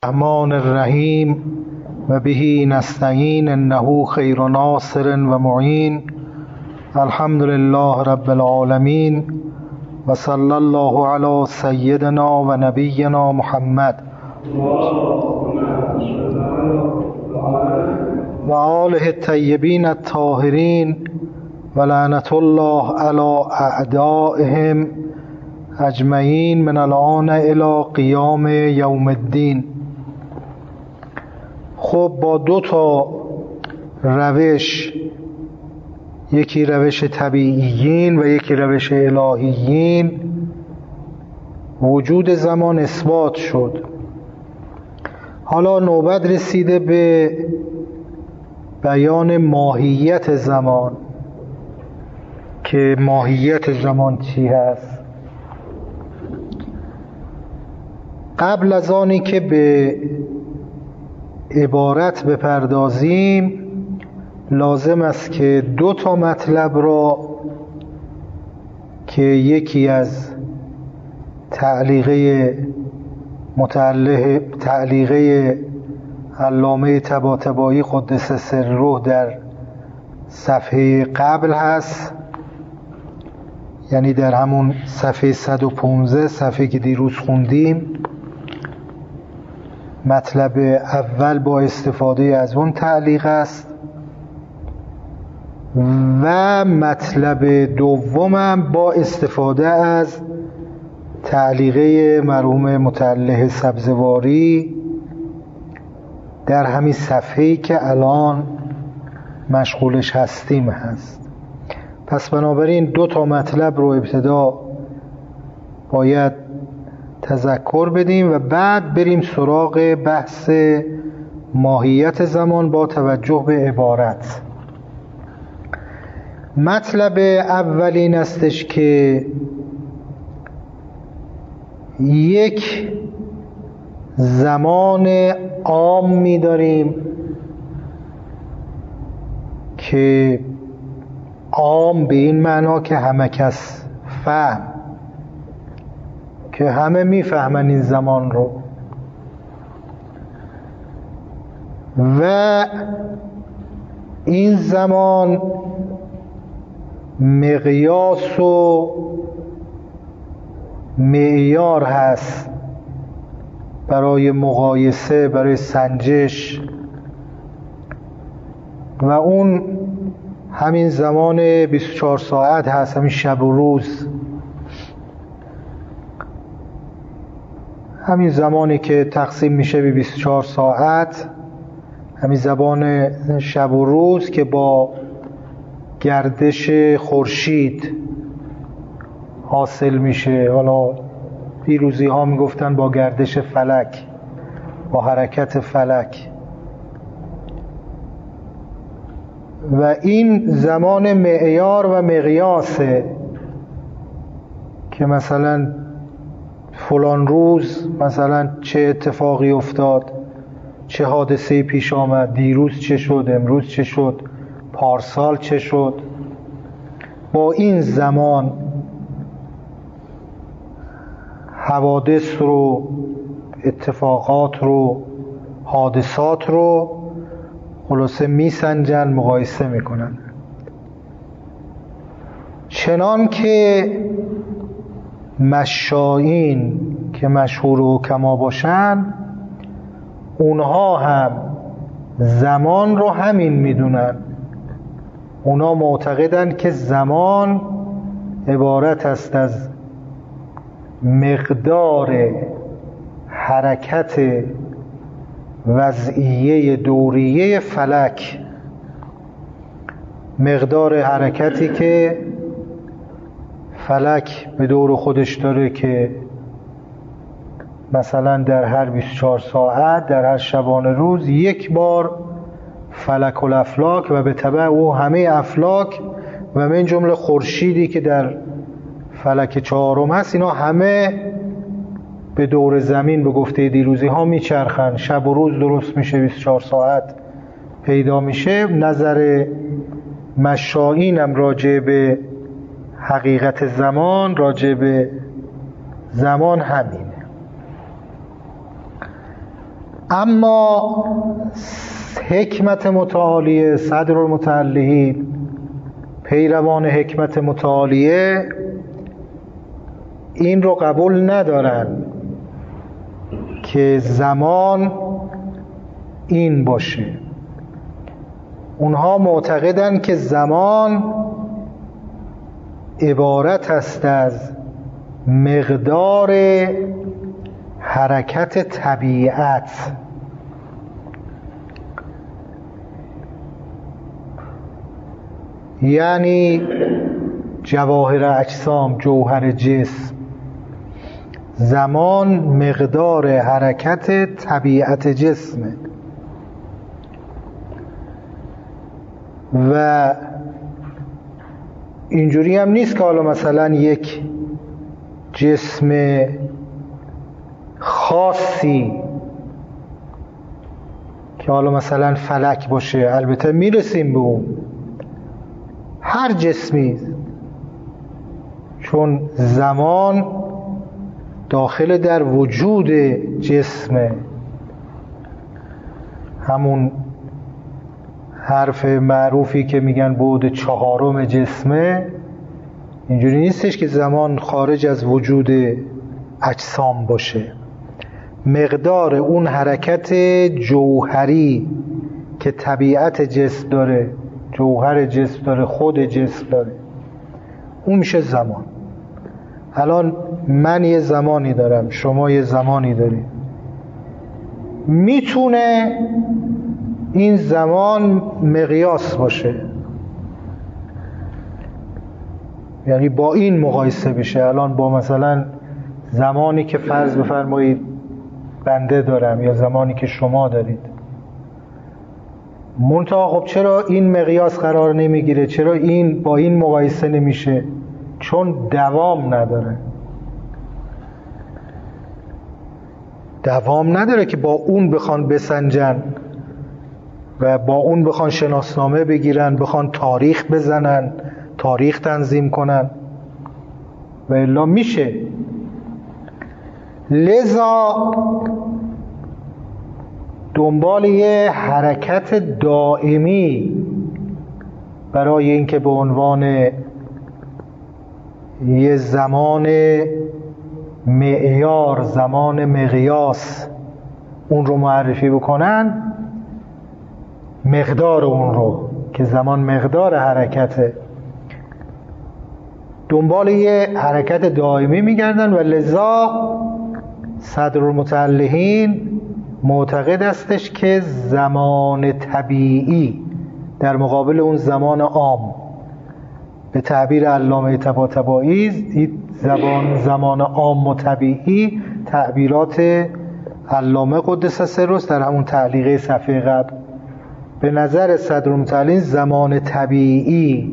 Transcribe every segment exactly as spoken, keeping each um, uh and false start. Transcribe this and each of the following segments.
الرحمن الرحیم و به نستعین انه خیر ناصر و معین. الحمد لله رب العالمین و صلی الله علی سیدنا و نبینا محمد و آله الطیبین الطاهرین و لعنت الله علی اعدائهم اجمعین من الآن الی قیام یوم الدین. خب با دو تا روش، یکی روش طبیعیین و یکی روش الهیین، وجود زمان اثبات شد. حالا نوبت رسیده به بیان ماهیت زمان که ماهیت زمان چی هست. قبل از آنی که به عبارت بپردازیم لازم است که دو تا مطلب را که یکی از تعلیقه متعلق تعلیقه علامه طباطبایی قدس سره در صفحه قبل هست، یعنی در همون صفحه صد و پانزده، صفحه که دیروز خوندیم، مطلب اول با استفاده از اون تعلیق است و مطلب دومم با استفاده از تعلیقه مرحوم متعلق سبزواری در همین صفحه‌ای که الان مشغولش هستیم هست. پس بنابراین دو تا مطلب رو ابتدا باید تذکر بدیم و بعد بریم سراغ بحث ماهیت زمان با توجه به عبارت. مطلب اولین استش که یک زمان عام می داریم که عام به این معنا که همه کس فهم، که همه میفهمن این زمان رو، و این زمان مقیاس و معیار هست برای مقایسه، برای سنجش، و اون همین زمان بیست و چهار ساعت هست، همین شب و روز، همین زمانی که تقسیم میشه به بیست و چهار ساعت، همین زمان شب و روز که با گردش خورشید حاصل میشه. حالا پیروزی ها میگفتن با گردش فلک، با حرکت فلک. و این زمان معیار و مقیاسه که مثلا فلان روز مثلا چه اتفاقی افتاد، چه حادثه پیش آمد، دیروز چه شد، امروز چه شد، پارسال چه شد. با این زمان حوادث رو، اتفاقات رو، حادثات رو خلاصه میسنجن، مقایسه میکنن. چنان که مشایین که مشهور و حکما باشن، اونها هم زمان رو همین میدونن. اونا معتقدن که زمان عبارت است از مقدار حرکت وضعیه دوریه فلک، مقدار حرکتی که فلک به دور خودش داره، که مثلا در هر بیست و چهار ساعت، در هر شبانه روز یک بار فلک الافلاک و به تبع او همه افلاک و من جمله خورشیدی که در فلک چهارم هست، اینا همه به دور زمین به گفته دیروزی ها میچرخن. شب و روز درست میشه، بیست و چهار ساعت پیدا میشه. نظر مشایینم راجع به حقیقت زمان، راجع به زمان همینه. اما حکمت متعالیه، صدر المتعالیه، پیروان حکمت متعالیه این رو قبول ندارن که زمان این باشه. اونها معتقدن که زمان عبارت است از مقدار حرکت طبیعت. یعنی جواهر اجسام، جوهر جسم، زمان مقدار حرکت طبیعت جسمه و اینجوری هم نیست که حالا مثلا یک جسم خاصی که حالا مثلا فلک باشه، البته میرسیم به اون، هر جسمی، چون زمان داخل در وجود جسمه. همون حرف معروفی که میگن بعد چهارم جسمه، اینجوری نیستش که زمان خارج از وجود اجسام باشه. مقدار اون حرکت جوهری که طبیعت جسم داره، جوهر جسم داره، خود جسم داره، اون میشه زمان. الان من یه زمانی دارم، شما یه زمانی دارید. میتونه این زمان مقیاس باشه، یعنی با این مقایسه بشه. الان با مثلا زمانی که فرض بفرمایید بنده دارم یا زمانی که شما دارید، منتها خب چرا این مقیاس قرار نمیگیره؟ چرا این با این مقایسه نمیشه؟ چون دوام نداره. دوام نداره که با اون بخوان بسنجن و با اون بخوان شناسنامه بگیرن، بخوان تاریخ بزنن، تاریخ تنظیم کنن، و الا میشه. لذا دنبال یه حرکت دائمی برای اینکه به عنوان یه زمان معیار، زمان مقیاس اون رو معرفی بکنن، مقدار اون رو که زمان مقدار حرکته، دنبال یه حرکت دائمی میگردن و لذا صدر المتعلهین معتقد استش که زمان طبیعی در مقابل اون زمان عام، به تعبیر علامه طباطبایی زبان زمان عام و طبیعی تعبیرات علامه قدس سرش در همون تعلیقه صفحه قبل. به نظر صدر المتعلهین زمان طبیعی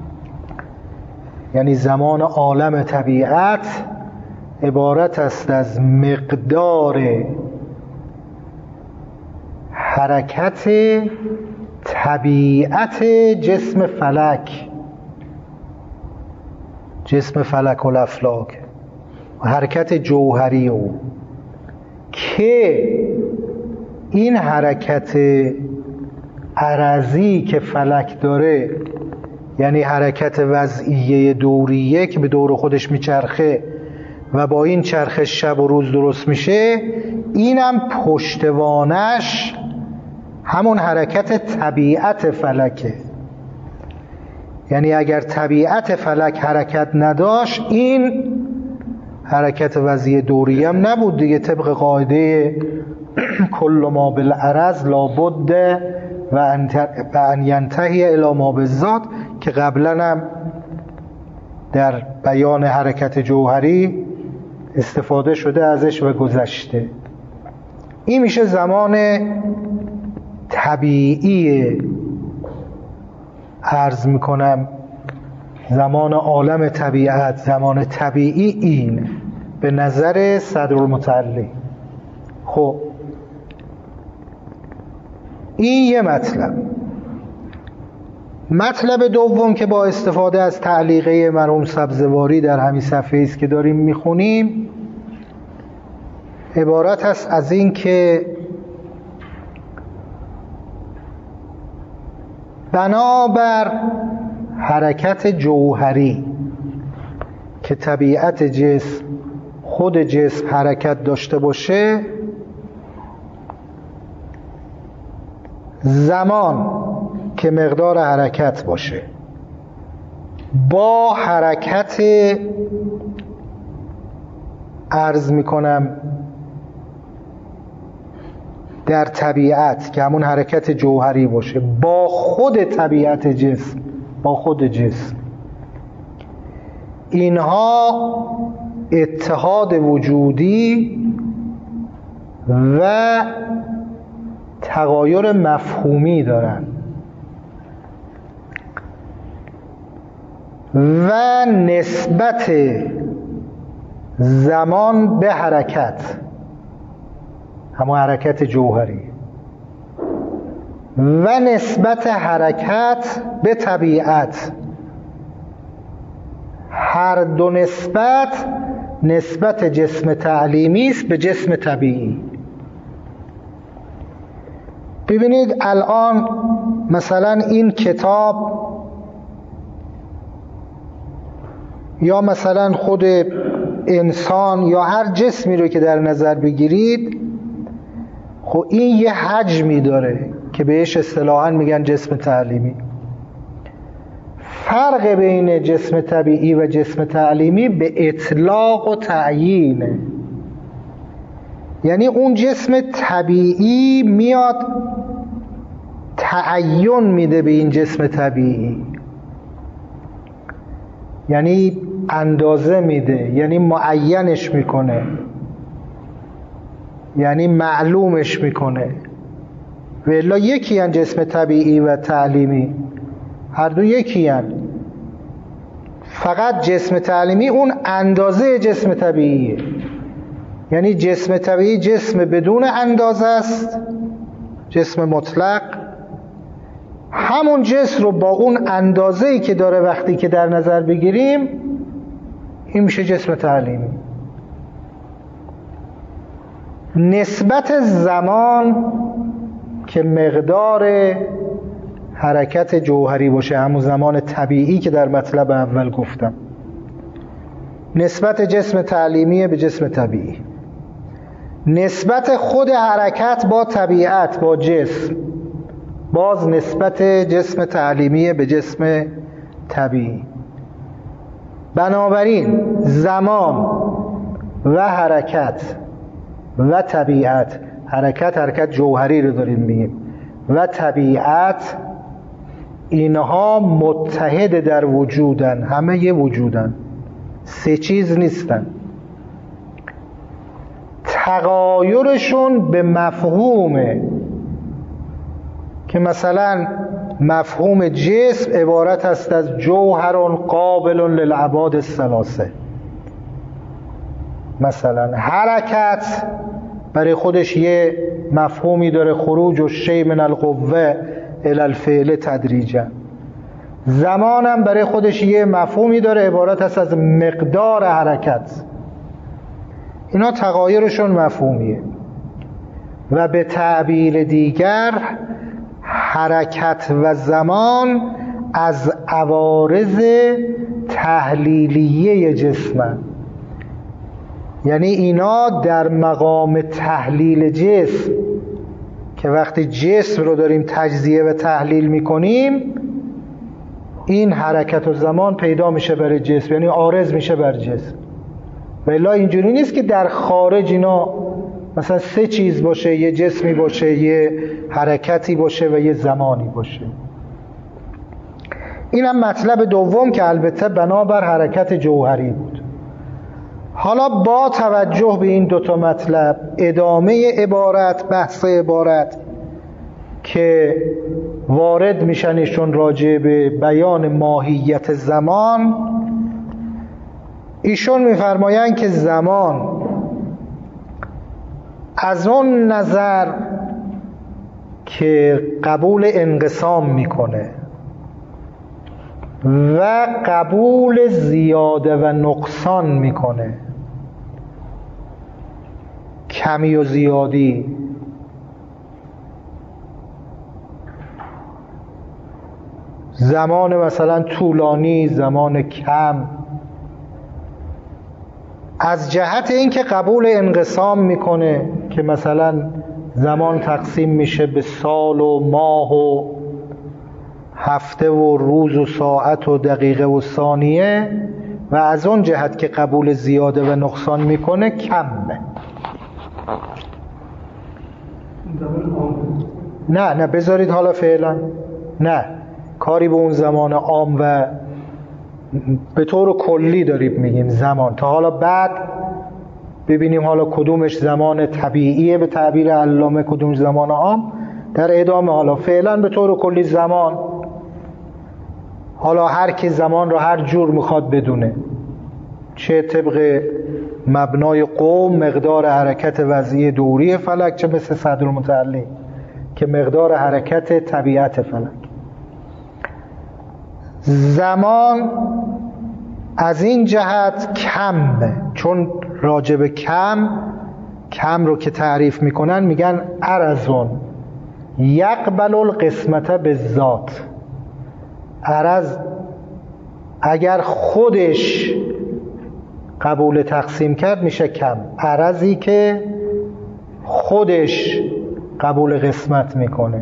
یعنی زمان عالم طبیعت عبارت است از مقدار حرکت طبیعت جسم فلک، جسم فلک و الافلاک، حرکت جوهری او، که این حرکت عرضی که فلک داره، یعنی حرکت وضعیه دوریه که به دور خودش میچرخه و با این چرخش شب و روز درست میشه، اینم پشتوانش همون حرکت طبیعت فلکه. یعنی اگر طبیعت فلک حرکت نداشت، این حرکت وضعیه دوریه هم نبود دیگه، طبق قاعده کل ما بالعرض لابد و ان ینتهی الی ما بالذات که قبلا هم در بیان حرکت جوهری استفاده شده ازش و گذشته. این میشه زمان طبیعی، عرض میکنم زمان عالم طبیعت، زمان طبیعی این به نظر صدر المتعلی. خب این یه مطلب. مطلب دوم که با استفاده از تعلیقه مرحوم سبزواری در همین صفحه است که داریم میخونیم، عبارت است از این که بنابر حرکت جوهری که طبیعت جسم خود جسم حرکت داشته باشه، زمان که مقدار حرکت باشه با حرکت عرض میکنم در طبیعت که همون حرکت جوهری باشه با خود طبیعت جسم، با خود جسم، اینها اتحاد وجودی و تغایر مفهومی دارن و نسبت زمان به حرکت، همون حرکت جوهری، و نسبت حرکت به طبیعت، هر دو نسبت نسبت جسم تعلیمی است به جسم طبیعی. ببینید الان مثلا این کتاب یا مثلا خود انسان یا هر جسمی رو که در نظر بگیرید، خب این یه حجمی داره که بهش اصطلاحاً میگن جسم تعلیمی. فرق بین جسم طبیعی و جسم تعلیمی به اطلاق و تعیینه. یعنی اون جسم طبیعی میاد تعین میده به این جسم طبیعی، یعنی اندازه میده، یعنی معینش میکنه، یعنی معلومش میکنه. و الا یکی هن جسم طبیعی و تعلیمی، هر دو یکی هن. فقط جسم تعلیمی اون اندازه جسم طبیعیه، یعنی جسم طبیعی جسم بدون اندازه است، جسم مطلق. همون جسم رو با اون اندازه‌ای که داره وقتی که در نظر بگیریم، این میشه جسم تعلیمی. نسبت زمان که مقدار حرکت جوهری باشه، همون زمان طبیعی که در مطلب اول گفتم، نسبت جسم تعلیمی به جسم طبیعی. نسبت خود حرکت با طبیعت، با جسم، باز نسبت جسم تعلیمی به جسم طبیعی. بنابراین زمان و حرکت و طبیعت، حرکت حرکت جوهری رو داریم میگیم، و طبیعت، اینها متحد در وجودن، همه یه وجودن، سه چیز نیستن. تغایرشون به مفهومه که مثلا مفهوم جسم عبارت است از جوهر قابل للابعاد الثلاثه. مثلا حرکت برای خودش یه مفهومی داره، خروج الشیء من القوه الی الفعل تدریجا. زمانم برای خودش یه مفهومی داره، عبارت است از مقدار حرکت. اینا تغایرشون مفهومیه. و به تعبیر دیگر حرکت و زمان از عوارض تحلیلیه جسمن، یعنی اینا در مقام تحلیل جسم که وقتی جسم رو داریم تجزیه و تحلیل میکنیم، این حرکت و زمان پیدا میشه برای جسم، یعنی عارض میشه بر جسم. و الا اینجوری نیست که در خارج اینا مثلا سه چیز باشه، یه جسمی باشه، یه حرکتی باشه و یه زمانی باشه. اینم مطلب دوم که البته بنابر حرکت جوهری بود. حالا با توجه به این دوتا مطلب، ادامه عبارت، بحث عبارت که وارد میشنشون راجع به بیان ماهیت زمان، ایشون میفرمایند که زمان از اون نظر که قبول انقسام میکنه و قبول زیاده و نقصان میکنه، کمی و زیادی، زمان مثلا طولانی، زمان کم. از جهت اینکه قبول انقسام میکنه که مثلا زمان تقسیم میشه به سال و ماه و هفته و روز و ساعت و دقیقه و ثانیه، و از اون جهت که قبول زیاده و نقصان میکنه کمه. نه نه بذارید حالا فعلا نه کاری به اون زمان عام و به طور کلی داریم میگیم زمان، تا حالا بعد ببینیم حالا کدومش زمان طبیعیه به تعبیر علامه، کدوم زمان عام در ادامه. حالا فعلا به طور کلی زمان، حالا هر کی زمان رو هر جور میخواد بدونه، چه طبق مبنای قوم مقدار حرکت وضعی دوری فلک، چه مثل صدرالمتعلی که مقدار حرکت طبیعت فلک. زمان از این جهت کمه، چون راجب کم کم رو که تعریف میکنن میگن عرضون یقبل القسمت بالذات. عرض اگر خودش قبول تقسیم کرد میشه کم، عرضی که خودش قبول قسمت میکنه.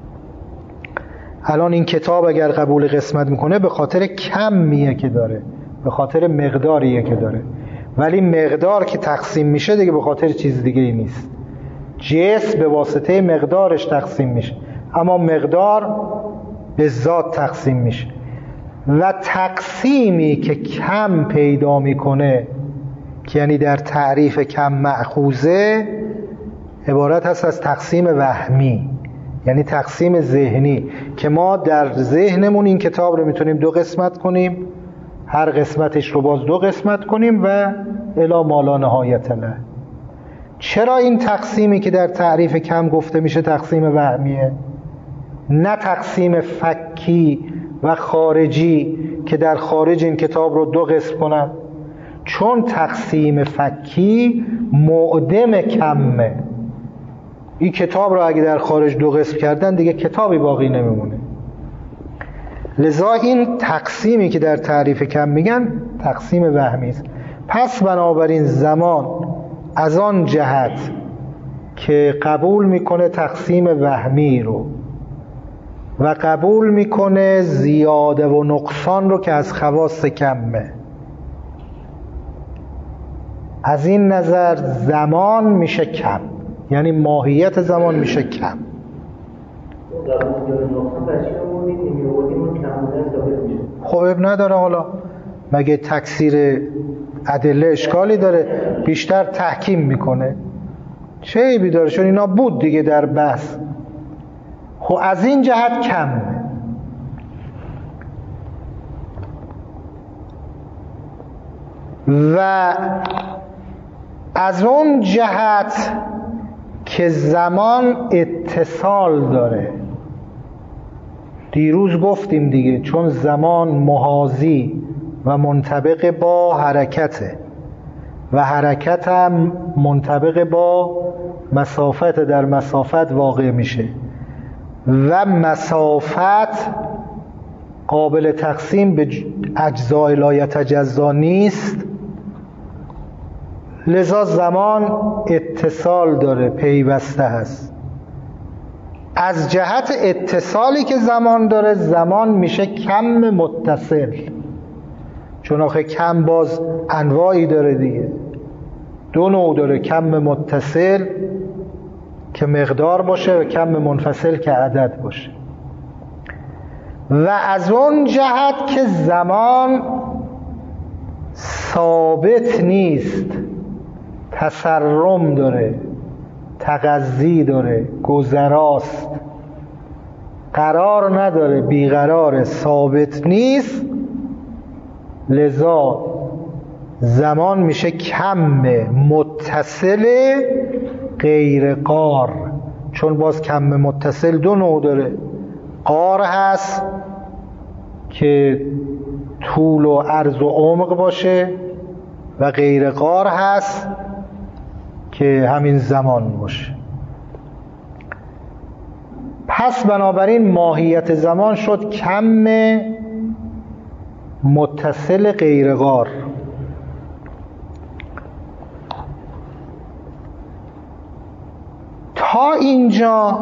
الان این کتاب اگر قبول قسمت میکنه به خاطر کمیه که داره، به خاطر مقداریه که داره، ولی مقدار که تقسیم میشه دیگه به خاطر چیز دیگه ای نیست. جسم به واسطه مقدارش تقسیم میشه، اما مقدار به ذات تقسیم میشه. و تقسیمی که کم پیدا میکنه که یعنی در تعریف کم مأخوذه عبارت هست از تقسیم وهمی، یعنی تقسیم ذهنی، که ما در ذهنمون این کتاب رو میتونیم دو قسمت کنیم، هر قسمتش رو باز دو قسمت کنیم و الی ما لا نهایت له. چرا این تقسیمی که در تعریف کم گفته میشه تقسیم وهمیه، نه تقسیم فکی و خارجی که در خارج این کتاب رو دو قسم کنن؟ چون تقسیم فکی معدم کمه. این کتاب رو اگه در خارج دو قسم کردن دیگه کتابی باقی نمیمونه. لذا این تقسیمی که در تعریف کم میگن تقسیم وهمی است. پس بنابراین زمان از آن جهت که قبول میکنه تقسیم وهمی رو و قبول میکنه زیاده و نقصان رو که از خواص کمه، از این نظر زمان میشه کم، یعنی ماهیت زمان میشه کم. خب اب نداره، حالا مگه تکثیر ادله اشکالی داره؟ بیشتر تحکیم میکنه، چه عیبی داره؟ چون اینا بود دیگه در بحث. خب از این جهت کم. و از اون جهت که زمان اتصال داره، دیروز گفتیم دیگه، چون زمان محاذی و منطبق با حرکته و حرکت هم منطبق با مسافت، در مسافت واقع میشه و مسافت قابل تقسیم به اجزای لا یتجزا نیست، لذا زمان اتصال داره، پیوسته هست. از جهت اتصالی که زمان داره، زمان میشه کم متصل، چون آخه کم باز انواعی داره دیگه، دو نوع داره، کم متصل که مقدار باشه و کم منفصل که عدد باشه. و از اون جهت که زمان ثابت نیست، تسرم داره، تقضی داره، گذراست، قرار نداره، بیقراره، ثابت نیست، لذا زمان میشه کم متصل غیر قار. چون باز کم متصل دو نوع داره، قار هست که طول و عرض و عمق باشه و غیر قار هست که همین زمان باشه. پس بنابراین ماهیت زمان شد کم متصل غیرغار. تا اینجا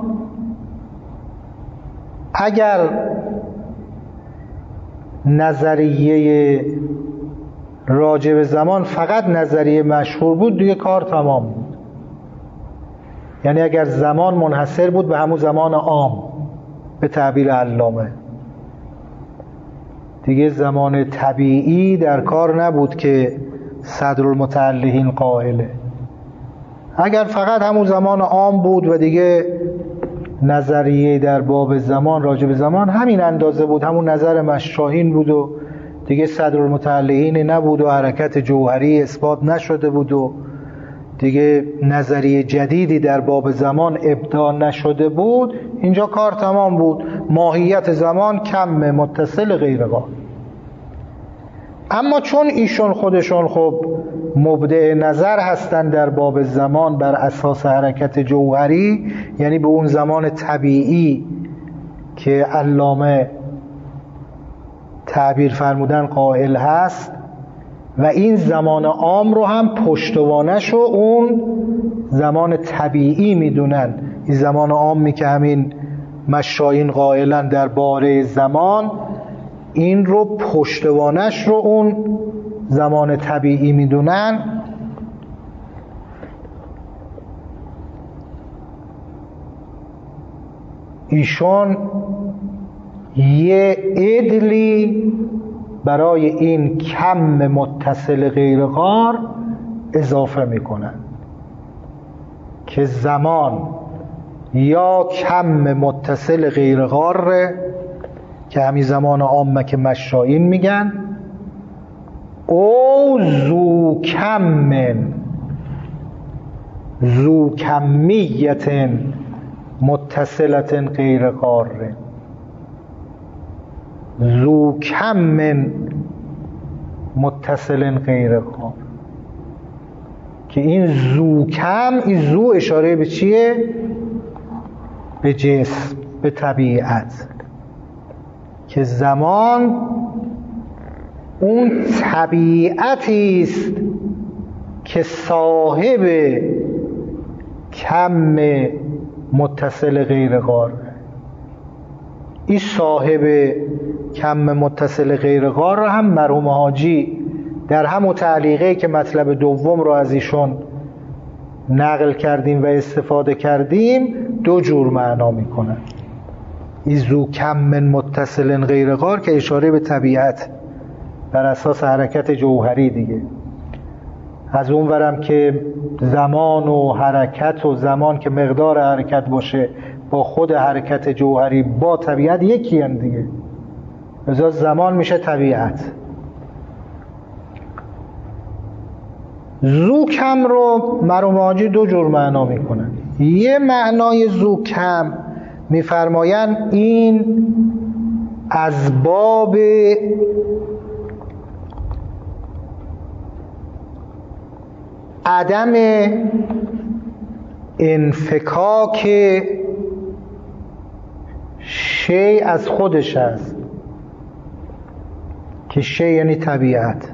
اگر نظریه راجع به زمان فقط نظریه مشهور بود دیگه کار تمام بود. یعنی اگر زمان منحصر بود به همون زمان عام به تعبیر علامه، دیگه زمان طبیعی در کار نبود که صدرالمتعلقین قائله. اگر فقط همون زمان عام بود و دیگه نظریه در باب زمان راجع به زمان همین اندازه بود، همون نظر مشاهین بود و دیگه صدرالمتعلقین نبود و حرکت جوهری اثبات نشده بود و دیگه نظریه جدیدی در باب زمان ابداع نشده بود، اینجا کار تمام بود. ماهیت زمان کم متصل غیرغار. اما چون ایشون خودشون خب مبدع نظر هستن در باب زمان بر اساس حرکت جوهری، یعنی به اون زمان طبیعی که علامه تعبیر فرمودن قائل هست و این زمان عام رو هم پشتوانش رو اون زمان طبیعی میدونن. این زمان عامی که همین مشاهین قائلن در باره زمان، این رو پشتوانش رو اون زمان طبیعی میدونن. ایشون یه عدلی برای این کم متصل غیرغار اضافه میکنن که زمان یا کم متصل غیرغاره که همین زمان عامه که مشاهین میگن، او ذو کم ذو کمیت متصلت غیرغار، ذو کم متصل غیرغار. که این ذو کم، این ذو اشاره به چیه؟ به جسم، به طبیعت. که زمان اون طبیعتی است که صاحب کم متصل غیرغار. این صاحب کم متصل غیرغار رو هم مرحوم حاجی در همون تعلیقه که مطلب دوم رو از ایشون نقل کردیم و استفاده کردیم دو جور معنا میکنن. ایزو کم من متصل غیرغار که اشاره به طبیعت بر اساس حرکت جوهری دیگه. از اون ورم که زمان و حرکت و زمان که مقدار حرکت باشه با خود حرکت جوهری با طبیعت یکی هم دیگه، لذا زمان میشه طبیعت. زو کم رو مرحوم حاجی دو جور معنا میکنن. یه معنای زو کم میفرماین این از باب عدم انفکاک شی از خودش است، که شی یعنی طبیعت.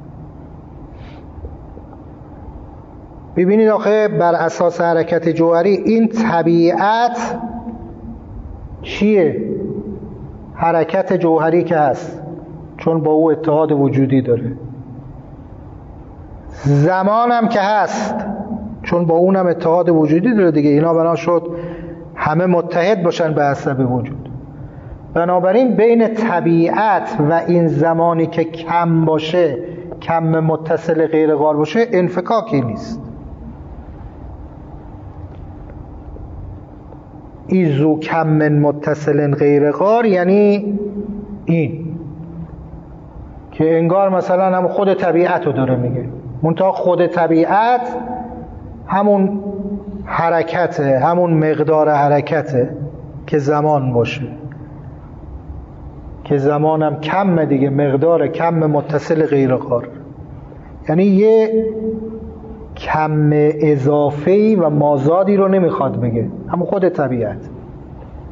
ببینید آخه بر اساس حرکت جوهری این طبیعت چیه؟ حرکت جوهری که هست، چون با او اتحاد وجودی داره. زمان هم که هست، چون با اونم اتحاد وجودی داره دیگه. اینا بنا شد همه متحد باشن به حسب وجود. بنابراین بین طبیعت و این زمانی که کم باشه، کم متصل غیرغار باشه، انفکاکی نیست. ایزو کم من متصل غیرغار یعنی این که انگار مثلا هم خود طبیعت رو داره میگه، منتها خود طبیعت همون حرکته، همون مقدار حرکته که زمان باشه، که زمانم کم دیگه، مقدار کم متصل غیرغار. یعنی یه کم اضافه‌ای و مازادی رو نمیخواد بگه، همون خود طبیعت.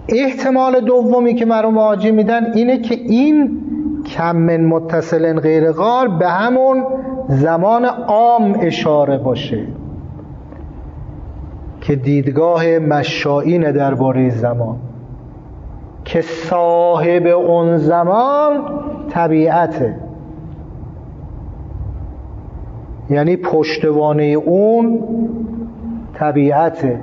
احتمال دومی که مرحوم حاجی میدن اینه که این کم من متصل غیر غار به همون زمان عام اشاره باشه که دیدگاه مشائین درباره زمان، که صاحب اون زمان طبیعته، یعنی پشتوانه اون طبیعته،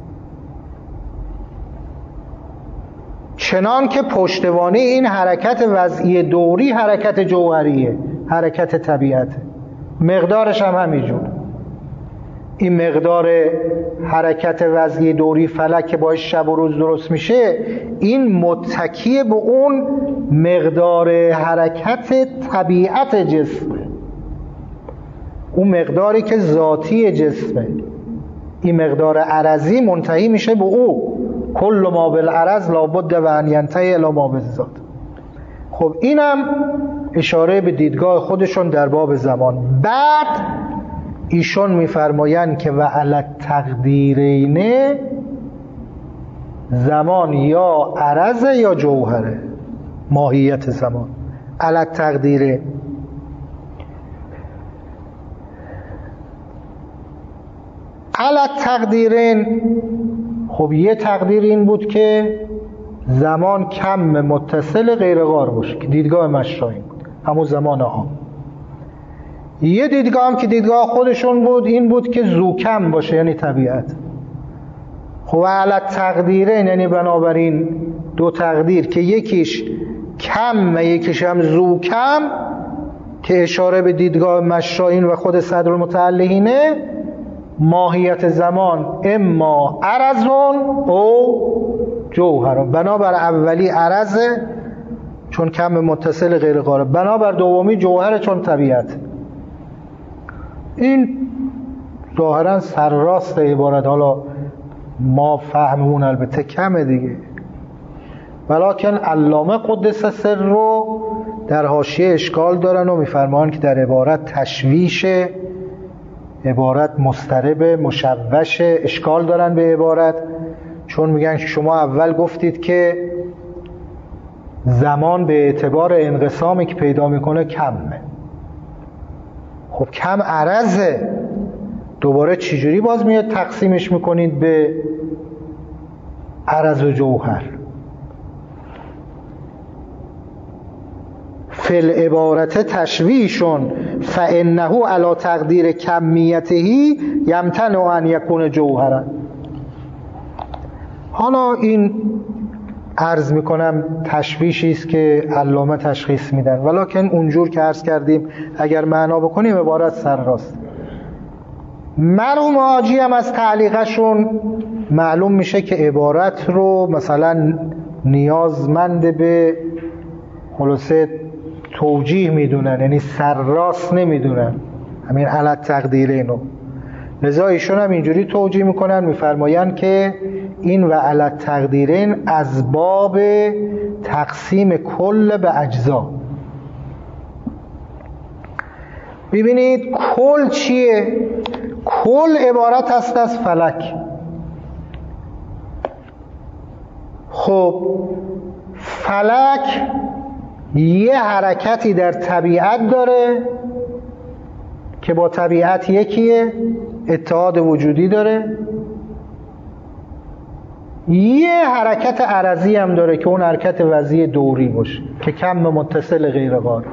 چنان که پشتوانه این حرکت وضعی دوری حرکت جوهریه، حرکت طبیعته، مقدارش هم همینجور. این مقدار حرکت وضعی دوری فلک که باعث شب و روز درست میشه، این متکی به اون مقدار حرکت طبیعت جسمه، اون مقداری که ذاتی جسمه. این مقدار عرضی منتهی میشه به او، کل ما بالعرض لابد و ان ینتهی الی ما بالذات. خب اینم اشاره به دیدگاه خودشون در باب زمان. بعد ایشون میفرمایند که و علی تقدیرین، زمان یا عرض یا جوهره، ماهیت زمان علی تقدیرین. علی تقدیرین، خب یه تقدیر این بود که زمان کم متصل غیر غار باشه که دیدگاه مشائین بود، همون زمان عام. یه دیدگاه هم که دیدگاه خودشون بود این بود که زو کم باشه، یعنی طبیعت. خب علی تقدیرین یعنی بنابراین دو تقدیر که یکیش کم و یکیش هم زو کم، که اشاره به دیدگاه مشائین و خود صدرالمتعلقینه، ماهیت زمان اما عرضون او جوهرون. بنابر اولی عرضه چون کم متصل غیر غاره، بنابر دومی جوهر چون طبیعت. این ظاهرا سرراست عبارت، حالا ما فهممون البته کمه دیگه، ولکن علامه قدس سر رو در حاشیه اشکال دارن و میفرمان که در عبارت تشویشه، عبارت مضطرب مشوش، اشکال دارن به عبارت، چون میگن شما اول گفتید که زمان به اعتبار انقسامی که پیدا میکنه کمه. خب کم عرضه، دوباره چجوری باز میاد تقسیمش میکنید به عرض و جوهر؟ فل عبارت تشویشون فانه علی تقدیر کمیتهی یمتنع ان یکون جوهرا. حالا این عرض میکنم تشویشی است که علامه تشخیص میدن، ولکن اونجور که عرض کردیم اگر معنا بکنیم عبارت سر راست. مرحوم حاجی هم از تعلیقشون معلوم میشه که عبارت رو مثلا نیازمند به خلاصه توجیه میدونن، یعنی سرراست نمیدونن همین علت تقدیر اینو. لذا ایشون هم اینجوری توجیه میکنن، میفرمایند که این و علت تقدیرین از باب تقسیم کل به اجزا. ببینید کل چیه؟ کل عبارت است از فلک. خب فلک یه حرکتی در طبیعت داره که با طبیعت یکیه، اتحاد وجودی داره. یه حرکت عرضی هم داره که اون حرکت وضعی دوری باشه که کم متصل غیر غار،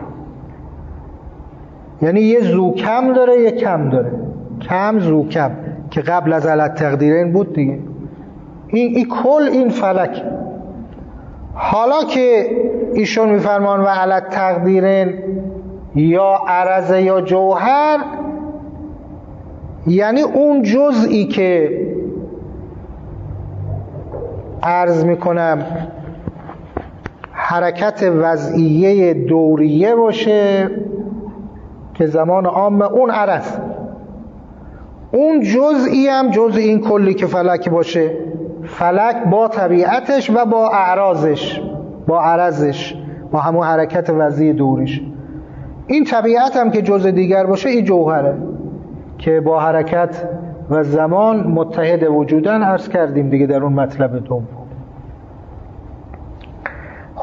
یعنی یه زو کم داره یه کم داره، کم زو کم که قبل از علت تقدیرین بود دیگه. این, این کل این فلک. حالا که ایشون میفرمان و علت تقدیرین یا عرض یا جوهر، یعنی اون جزئی که عرض میکنم حرکت وضعیه دوریه باشه که زمان عام اون عرض، اون جزئی هم جزء این کلی که فلک باشه، فلک با طبیعتش و با اعراضش، با عرضش، با همون حرکت وضعی دوریش. این طبیعت هم که جزء دیگر باشه این جوهره که با حرکت و زمان متحد وجودن، عرض کردیم دیگه در اون مطلب دوم.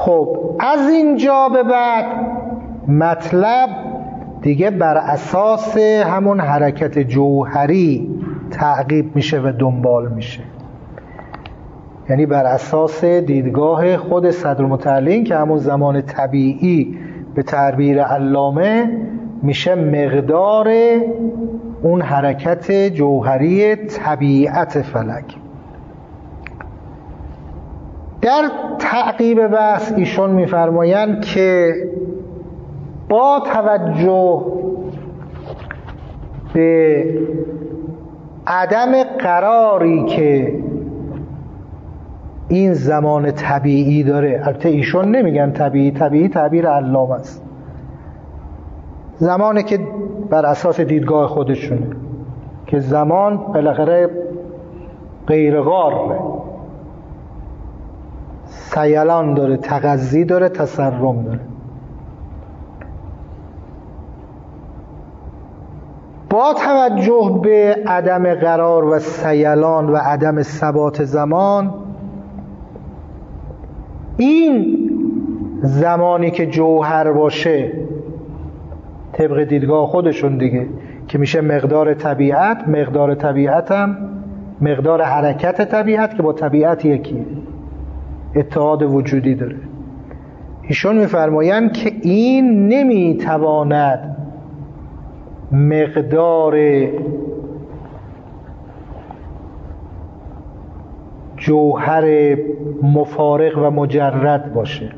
خب از اینجا به بعد مطلب دیگه بر اساس همون حرکت جوهری تعقیب میشه و دنبال میشه، یعنی بر اساس دیدگاه خود صدرالمتعلین که همون زمان طبیعی به تعبیر علامه میشه مقدار اون حرکت جوهری طبیعت فلک. در تعقیب بحث ایشون میفرمایند که با توجه به عدم قراری که این زمان طبیعی داره، البته ایشون نمیگن طبیعی، طبیعی تعبیر علامه است، زمانی که بر اساس دیدگاه خودشونه که زمان بالاخره غیر غاره، سیلان داره، تغذی داره، تسرم داره. با توجه به عدم قرار و سیلان و عدم ثبات زمان، این زمانی که جوهر باشه طبق دیدگاه خودشون دیگه که میشه مقدار طبیعت، مقدار طبیعت هم مقدار حرکت طبیعت که با طبیعت یکیه، اتحاد وجودی داره. ایشون میفرمایند که این نمیتواند مقدار جوهر مفارق و مجرد باشه،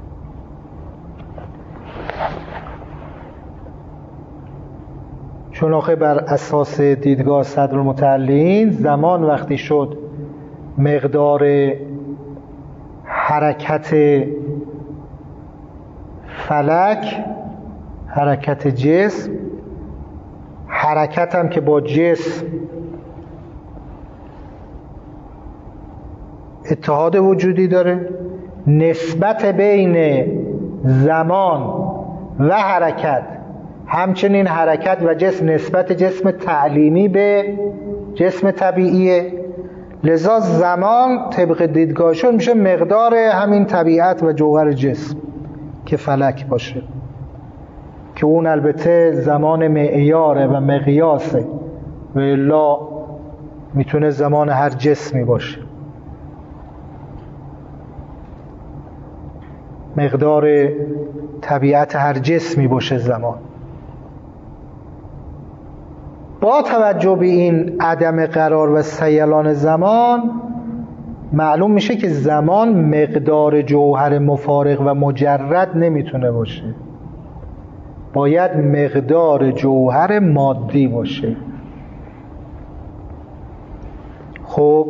چون آخه بر اساس دیدگاه صدرالمتعلین زمان وقتی شد مقدار حرکت فلک، حرکت جسم، حرکت هم که با جسم اتحاد وجودی داره، نسبت بین زمان و حرکت، همچنین حرکت و جسم نسبت جسم تعلیمی به جسم طبیعیه، لذا زمان طبق دیدگاهشون میشه مقدار همین طبیعت و جوهر جسم که فلک باشه، که اون البته زمان معیاره و مقیاسه و الا میتونه زمان هر جسمی باشه. مقدار طبیعت هر جسمی باشه زمان. با توجه به این عدم قرار و سیلان زمان معلوم میشه که زمان مقدار جوهر مفارق و مجرد نمیتونه باشه، باید مقدار جوهر مادی باشه. خب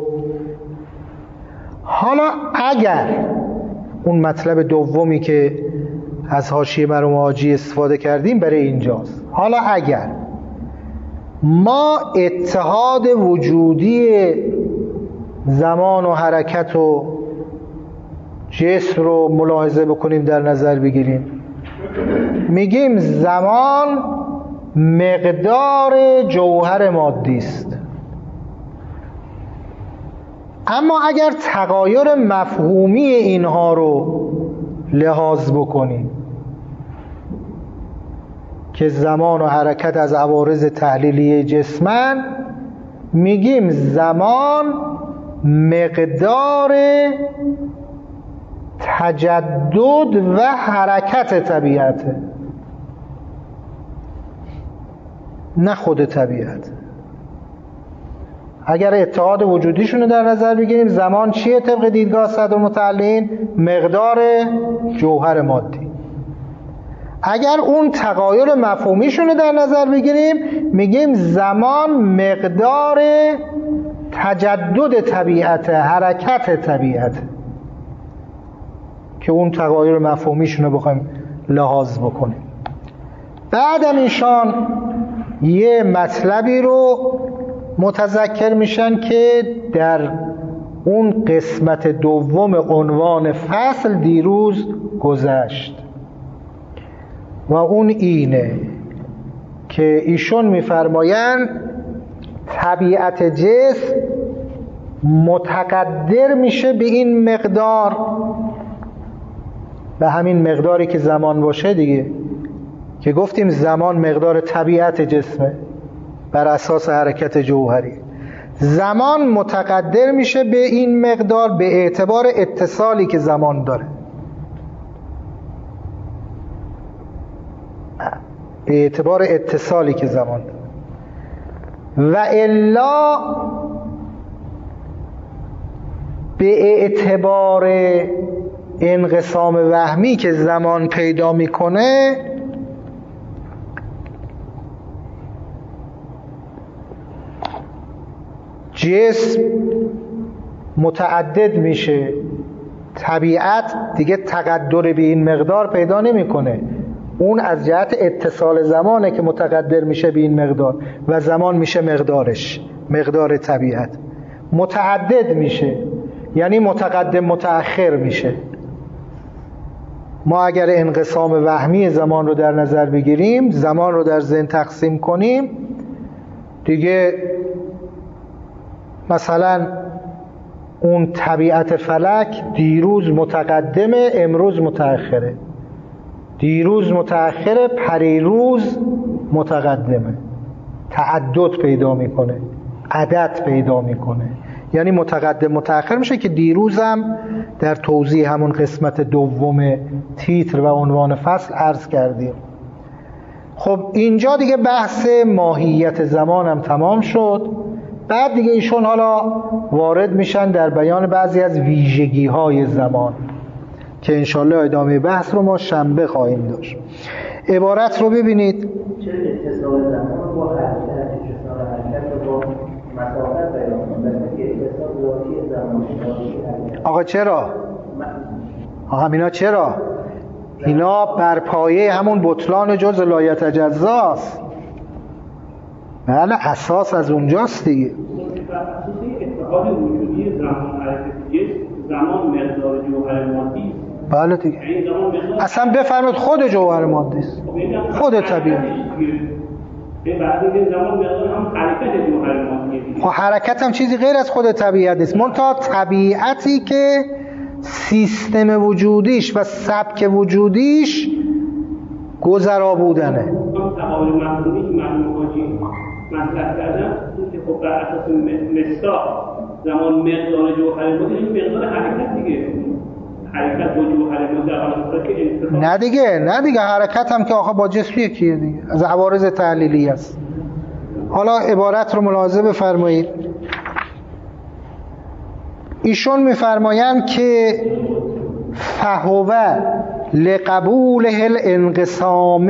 حالا اگر اون مطلب دومی که از حاشیه مرحوم حاجی استفاده کردیم برای اینجاست، حالا اگر ما اتحاد وجودی زمان و حرکت و جسم رو ملاحظه بکنیم، در نظر بگیریم، میگیم زمان مقدار جوهر مادی است. اما اگر تغایر مفهومی اینها رو لحاظ بکنیم که زمان و حرکت از عوارض تحلیلی جسمن، میگیم زمان مقدار تجدد و حرکت طبیعته، نه خود طبیعت. اگر اتحاد وجودیشون رو در نظر بگیریم، زمان چیه طبق دیدگاه صدرالمتعلین؟ مقدار جوهر مادی. اگر اون تغایر مفهومیشون رو در نظر بگیریم، میگیم زمان مقدار تجدد طبیعت، حرکت طبیعت، که اون تغایر مفهومیشون رو بخوایم لحاظ بکنیم. بعدم ایشان یه مطلبی رو متذکر میشن که در اون قسمت دوم عنوان فصل دیروز گذشت، و اون اینه که ایشون میفرمایند طبیعت جسم متقدر میشه به این مقدار به همین مقداری که زمان باشه دیگه، که گفتیم زمان مقدار طبیعت جسمه بر اساس حرکت جوهری. زمان متقدر میشه به این مقدار به اعتبار اتصالی که زمان داره، به اعتبار اتصالی که زمان داره. و الا به اعتبار انقسام وهمی که زمان پیدا میکنه جسم متعدد میشه، طبیعت دیگه تقدر به این مقدار پیدا نمیکنه، اون از جهت اتصال زمانه که متقدر میشه به این مقدار و زمان میشه مقدارش، مقدار طبیعت متعدد میشه، یعنی متقدم متأخر میشه. ما اگر انقسام وهمی زمان رو در نظر بگیریم، زمان رو در ذهن تقسیم کنیم، دیگه مثلا اون طبیعت فلک دیروز متقدمه، امروز متأخره، دیروز متأخره، پریروز متقدمه، تعدد پیدا میکنه، عدد پیدا میکنه، یعنی متقدم متأخر میشه که دیروزم در توضیح همون قسمت دوم تیتر و عنوان فصل عرض کردیم. خب اینجا دیگه بحث ماهیت زمان هم تمام شد. بعد دیگه ایشون حالا وارد میشن در بیان بعضی از ویژگی های زمان که انشالله ادامه بحث رو ما شنبه خواهیم داشت. عبارت رو ببینید. چه اتصال زمان با حرکت، اتصال حرکت رو با مسافت پیدا کنید، که اتصال ذاتی زمان حرکت. آقا چرا؟ آقا اینا چرا؟ اینا بر پایه همون بطلان جز لا یتجزاست. بله اساس از اونجاست دیگه. اتحاد وجودی زمان حرکتی زمان مقدار جوهر مادی. بله دیگه. اصلا بفرمایید خود جوهر مادی است. خود طبیعت. به بعد این زمان مقدار هم حرکت جوهر مادی. خب حرکت هم چیزی غیر از خود طبیعت نیست. منتها طبیعتی که سیستم وجودیش و سبک وجودیش گذرا بودنه. تقابل مفهومی که مرحوم حاجی مطرح کردن که خب بر اساس مصداق زمان مقدار جوهر مادی، این مقدار حرکت دیگه، حرکت با جوهر مادی در حال صورت که انتفاع نه دیگه نه دیگه حرکت هم که آخه با جسم یکیه دیگه، از عوارض تحلیلی است. حالا عبارت رو ملاحظه بفرمایید. ایشون میفرمایند که فهو لقبوله الانقسام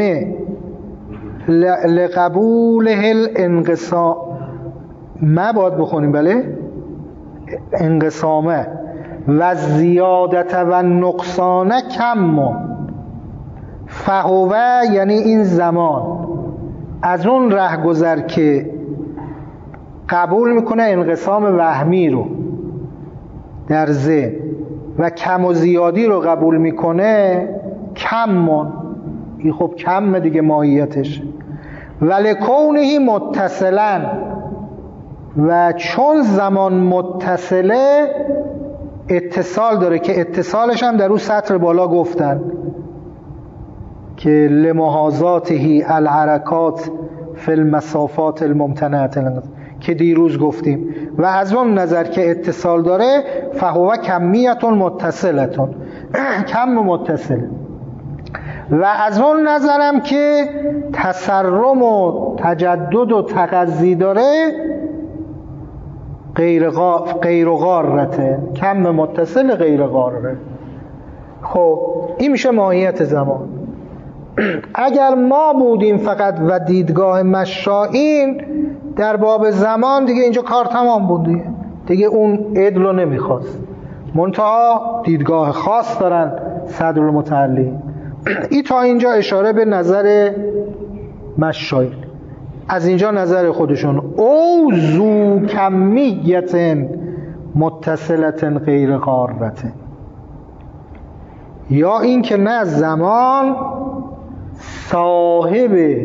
لقبوله الانقسام ما باید بخونیم بله انقسامه و زیادت و نقصان کم. فهو یعنی این زمان از اون ره گذر که قبول میکنه انقسام وهمی رو در ذهن و کم و زیادی رو قبول میکنه، کمون این خب کم دیگه ماهیتش، ولکونه متصلا و چون زمان متصله اتصال داره که اتصالش هم در اون سطر بالا گفتن که لمحاذاته الحرکات فی المسافات الممتنعه که دیروز گفتیم، و از اون نظر که اتصال داره فهو کمیتون متصلتون کم متصل، و از اون نظرم که تسرم و تجدد و تغذی داره غیر غا... غیر غارته، کم متصل غیر غاره. خب این میشه ماهیت زمان. اگر ما بودیم فقط و دیدگاه مشائین در باب زمان دیگه اینجا کار تمام بود دیگه, دیگه اون عدل رو نمیخواست، منتها دیدگاه خاص دارن صدر المتعلی. این تا اینجا اشاره به نظر مشائین، از اینجا نظر خودشون او ذو کمیت متصلت غیر غارت، یا این که نه زمان صاحب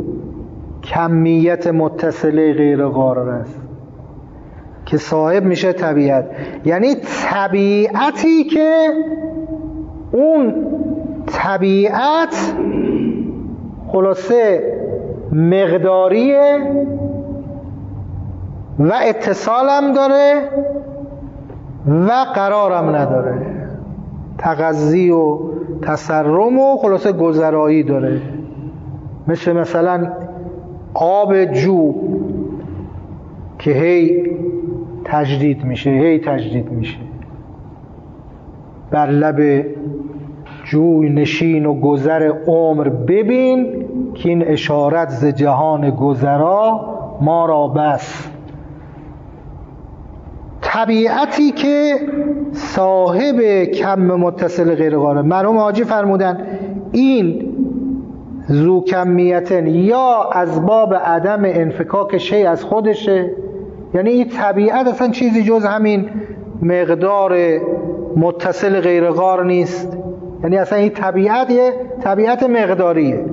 کمیت متصله غیر غارت است که صاحب میشه طبیعت، یعنی طبیعتی که اون طبیعت خلاصه مقداریه و اتصالم داره و قرارم نداره، تغذی و تسرم و خلاصه گذرایی داره. مثل مثلا آب جو که هی تجدید میشه هی تجدید میشه، بر لب جوی نشین و گذر عمر ببین که این اشارت ز جهان گذرا ما را بس. طبیعتی که صاحب کم متصل غیر قاره، مرحوم حاجی فرمودن این ذو کمیتن یا از باب عدم انفکاک شیء از خودشه، یعنی این طبیعت اصلا چیزی جز همین مقدار متصل غیر قار نیست، یعنی اصلا این طبیعت یه طبیعت مقداریه.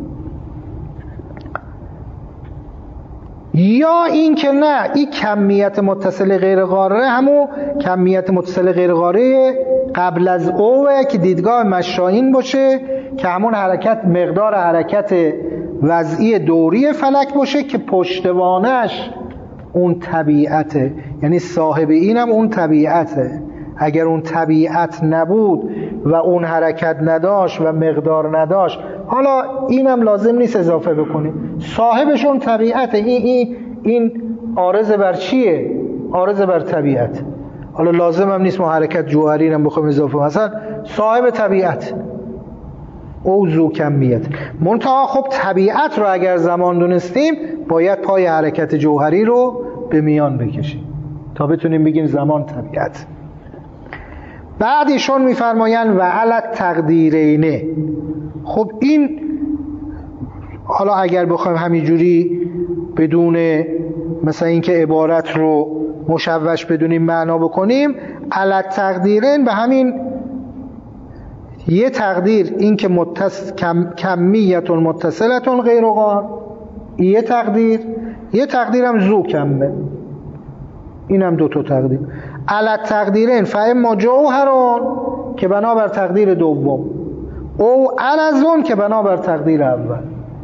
یا این که نه، این کمیت متصل غیر قاره همون کمیت متصل غیر قاره قبل از اوه که دیدگاه مشائین باشه که همون حرکت مقدار حرکت وضعی دوری فلک باشه که پشتوانش اون طبیعته، یعنی صاحب اینم اون طبیعته. اگر اون طبیعت نبود و اون حرکت نداشت و مقدار نداشت، حالا اینم لازم نیست اضافه بکنیم، صاحبش اون طبیعته. این این این عارض بر چیه؟ عارض بر طبیعت. حالا لازم هم نیست ما حرکت جوهری هم بخوایم اضافه، مثلا صاحب طبیعت او ذو کمیت. منتها خب طبیعت رو اگر زمان دونستیم باید پای حرکت جوهری رو به میان بکشیم تا بتونیم بگیم زمان طبیعت. بعد ایشون میفرمایند و علت تقدیرینه. خب این حالا اگر بخوایم همینجوری بدون مثلا اینکه عبارت رو مشوش بدونیم معنا بکنیم، علت تقدیرین به همین یه تقدیر این که متص... کم... کمیتون متصلتون غیر قار، یه تقدیر، یه تقدیر هم ذو کمه، این هم دو تا تقدیر. علت تقدیرین فاما جوهرون که بنابر تقدیر دوم، او عرضون که بنابر تقدیر اول،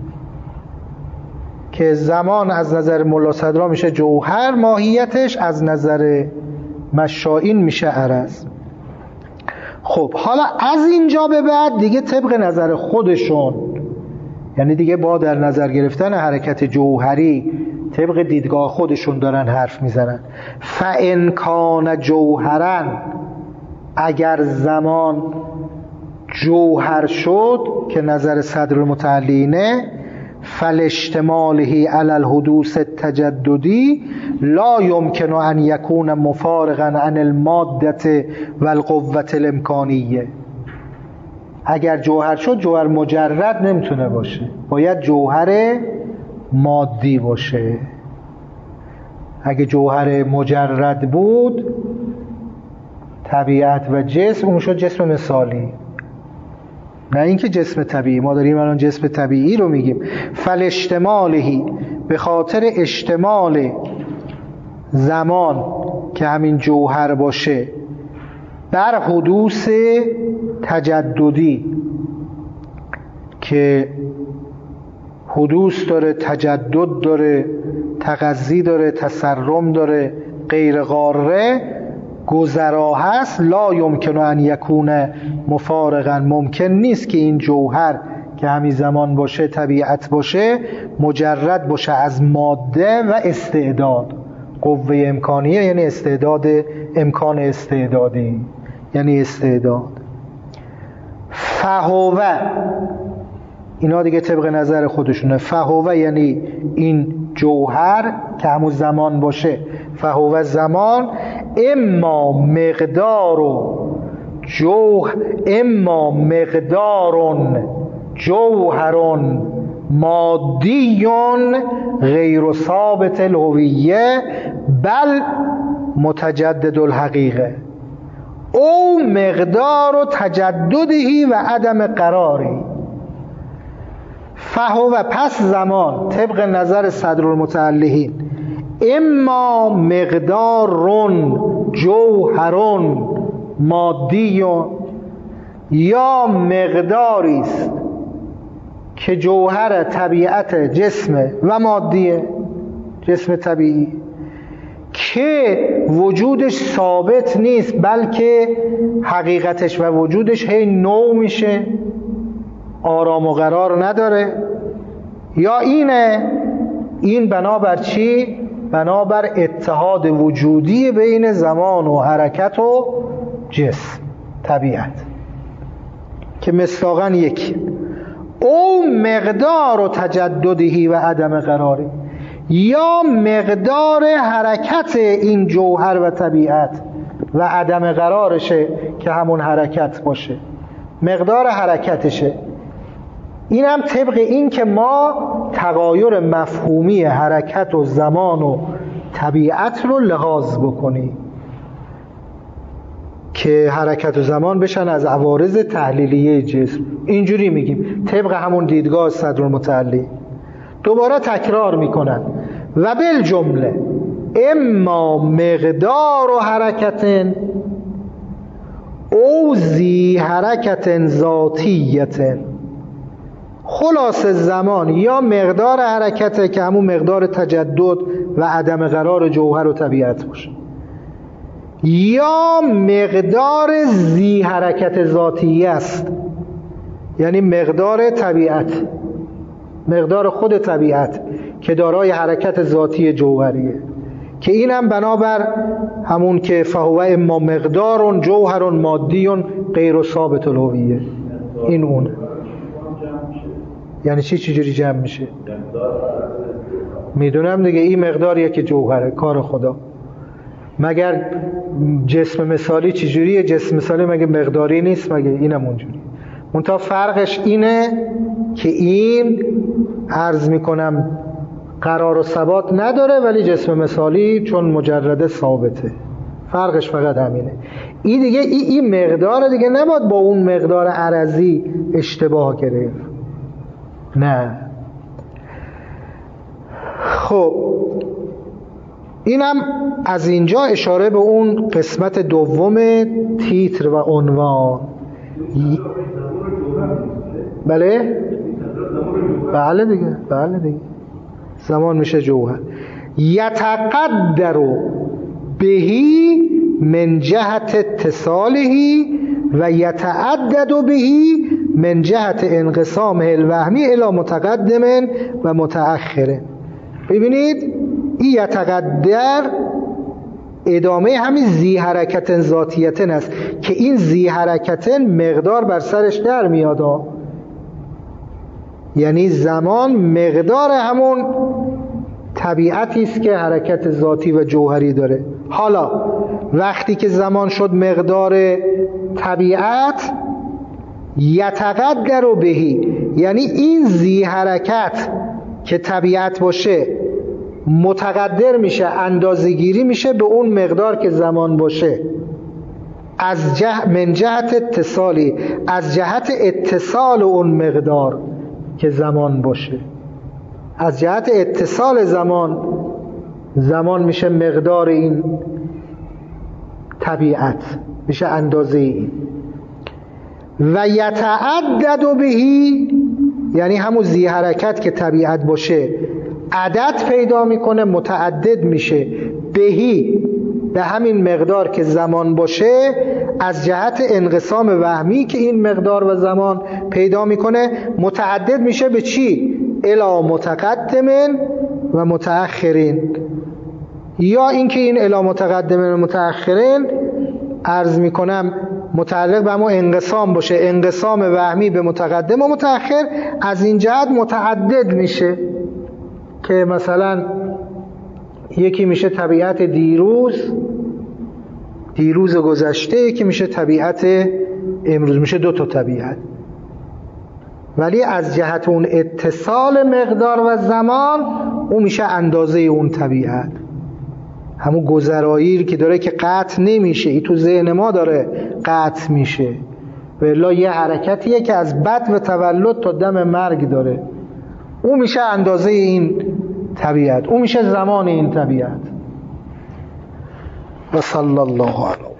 که زمان از نظر ملا صدرا میشه جوهر، ماهیتش از نظر مشائین میشه عرض. خب حالا از اینجا به بعد دیگه طبق نظر خودشون، یعنی دیگه با در نظر گرفتن حرکت جوهری طبق دیدگاه خودشون دارن حرف میزنن. فَإِنْ کَانَ جوهرن، اگر زمان جوهر شد که نظر صدر المتعلینه، فَلِاشْتِمَالِهِ عَلَى الْحُدُوثِ التَّجَدُّدِي لا يمكن ان يكون مفارقا عن الماده والقوه الامکانیه. اگر جوهر شد جوهر مجرد نمیتونه باشه، باید جوهر مادی باشه. اگه جوهر مجرد بود طبیعت و جسم، اون شد جسم مثالی، نه اینکه جسم طبیعی. ما داریم الان جسم طبیعی رو میگیم. فالاشتمالهی، به خاطر اشتمال زمان که همین جوهر باشه بر حدوث تجددی، که حدوث داره، تجدد داره، تغذی داره، تسرم داره، غیر قاره، گذرا هست. لا یمکن ان یکون مفارقا، ممکن نیست که این جوهر که همین زمان باشه، طبیعت باشه، مجرد باشه از ماده و استعداد. قوه امکانیه یعنی استعداد، امکان استعدادی یعنی استعداد. فهوه، اینا دیگه طبق نظر خودشونه. فهوه یعنی این جوهر که همون زمان باشه، فهوه زمان، اما مقدار و جوه اما مقدارون جوهرون مادیون غیر ثابت الهویه بل متجدد الحقیقه، او مقدار و تجددی و عدم قراری. فهو، پس زمان طبق نظر صدر المتعلهین، اما مقدارون جوهرون مادیون، یا مقداری است که جوهر طبیعت جسم و مادیه، جسم طبیعی که وجودش ثابت نیست بلکه حقیقتش و وجودش هی نو میشه، آرام و قرار نداره. یا اینه، این بنابر چی؟ بنابر اتحاد وجودی بین زمان و حرکت و جسم طبیعت که مصداقاً یکی. او مقدار و تجددی و عدم قراری، یا مقدار حرکت این جوهر و طبیعت و عدم قرارشه که همون حرکت باشه، مقدار حرکتشه. این هم طبق این که ما تغایر مفهومی حرکت و زمان و طبیعت رو لحاظ بکنیم که حرکت و زمان بشن از عوارض تحلیلیه جسم. اینجوری میگیم طبق همون دیدگاه صدرالمتعلی. دوباره تکرار میکنن و بالجمله اما مقدار و حرکت او زی حرکت ذاتیت، خلاص زمان یا مقدار حرکته که همون مقدار تجدد و عدم قرار جوهر و طبیعت باشه، یا مقدار زی حرکت ذاتی است، یعنی مقدار طبیعت، مقدار خود طبیعت که دارای حرکت ذاتی جوهریه، که اینم بنابر همون که فهو اما مقدار جوهر مادی غیر ثابت الهویه. این اونه. یعنی چی؟ چجوری جمع میشه؟ میدونم دیگه، این مقداریه که جوهره، کار خدا. مگر جسم مثالی چجوریه؟ جسم مثالی مگه مقداری نیست؟ مگه اینم اونجوری. منتها فرقش اینه که این عرض میکنم قرار و ثبات نداره، ولی جسم مثالی چون مجرده ثابته. فرقش فقط همینه. این دیگه این, این مقدار دیگه نباید با اون مقدار عرضی اشتباه گرفت. نه. خب اینم از اینجا اشاره به اون قسمت دوم تیتر و عنوان. بله؟ بله دیگه، بله دیگه. زمان میشه جوهر. یتقدر بهی من جهت اتصالهی و یتعدد بهی من جهت انقسام الوهمی الی متقدم و متأخر. ببینید این یتقدر ادامه همین زی حرکت ذاتیتن است که این زی حرکتن مقدار بر سرش در میاد، یعنی زمان مقدار همون طبیعتی است که حرکت ذاتی و جوهری داره. حالا وقتی که زمان شد مقدار طبیعت، یتقدر بهی، یعنی این زی حرکت که طبیعت باشه متقدر میشه، اندازه‌گیری میشه به اون مقدار که زمان باشه، از جه من جهت اتصالی، از جهت اتصال اون مقدار که زمان باشه، از جهت اتصال زمان، زمان میشه مقدار این طبیعت، میشه اندازه این. و یتعدد بهی، یعنی همون زی حرکت که طبیعت باشه عدد پیدا میکنه، متعدد میشه بهی، به همین مقدار که زمان باشه، از جهت انقسام وهمی که این مقدار و زمان پیدا میکنه متعدد میشه به چی؟ الی متقدم و متأخرین. یا اینکه این الی متقدم و متأخرین عرض میکنم متعلق به همون انقسام باشه، انقسام وهمی به متقدم و متأخر، از این جهت متعدد میشه که مثلا یکی میشه طبیعت دیروز، دیروز گذشته، یکی میشه طبیعت امروز، میشه دو تا طبیعت. ولی از جهت اون اتصال مقدار و زمان اون میشه اندازه اون طبیعت، همون گذرایی که داره که قطع نمیشه، این تو ذهن ما داره قطع میشه، والله یه حرکتیه که از بد و تولد تا دم مرگ داره، اون میشه اندازه این طبیعت، اون میشه زمان این طبیعت. و صلی الله علیه